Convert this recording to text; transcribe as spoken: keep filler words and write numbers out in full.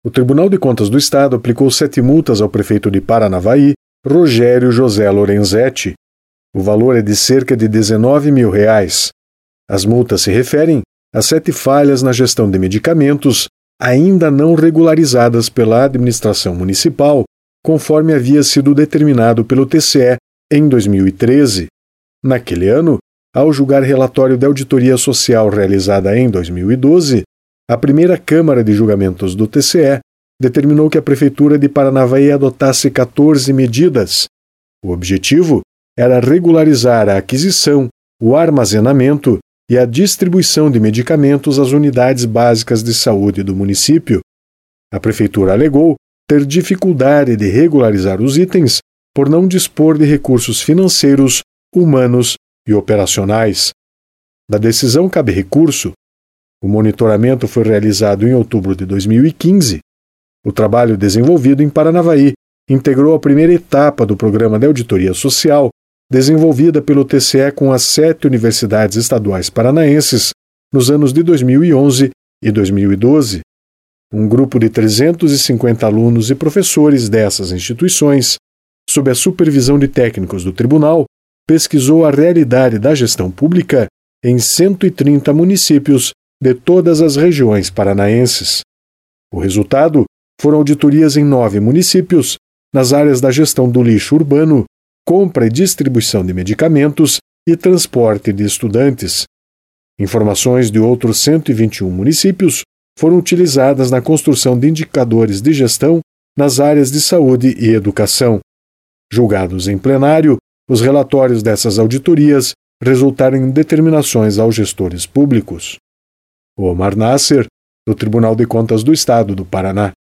O Tribunal de Contas do Estado aplicou sete multas ao prefeito de Paranavaí, Rogério José Lorenzetti. O valor é de cerca de dezenove mil reais. As multas se referem a sete falhas na gestão de medicamentos ainda não regularizadas pela administração municipal, conforme havia sido determinado pelo T C E em dois mil e treze. Naquele ano, ao julgar relatório de auditoria social realizada em dois mil e doze, a primeira Câmara de Julgamentos do T C E determinou que a Prefeitura de Paranavaí adotasse quatorze medidas. O objetivo era regularizar a aquisição, o armazenamento e a distribuição de medicamentos às unidades básicas de saúde do município. A Prefeitura alegou ter dificuldade de regularizar os itens por não dispor de recursos financeiros, humanos e operacionais. Da decisão cabe recurso. O monitoramento foi realizado em outubro de dois mil e quinze. O trabalho desenvolvido em Paranavaí integrou a primeira etapa do Programa de Auditoria Social, desenvolvida pelo T C E com as sete universidades estaduais paranaenses nos anos de dois mil e onze e dois mil e doze. Um grupo de trezentos e cinquenta alunos e professores dessas instituições, sob a supervisão de técnicos do tribunal, pesquisou a realidade da gestão pública em cento e trinta municípios de todas as regiões paranaenses. O resultado foram auditorias em nove municípios, nas áreas da gestão do lixo urbano, compra e distribuição de medicamentos e transporte de estudantes. Informações de outros cento e vinte e um municípios foram utilizadas na construção de indicadores de gestão nas áreas de saúde e educação. Julgados em plenário, os relatórios dessas auditorias resultaram em determinações aos gestores públicos. Omar Nasser, do Tribunal de Contas do Estado do Paraná.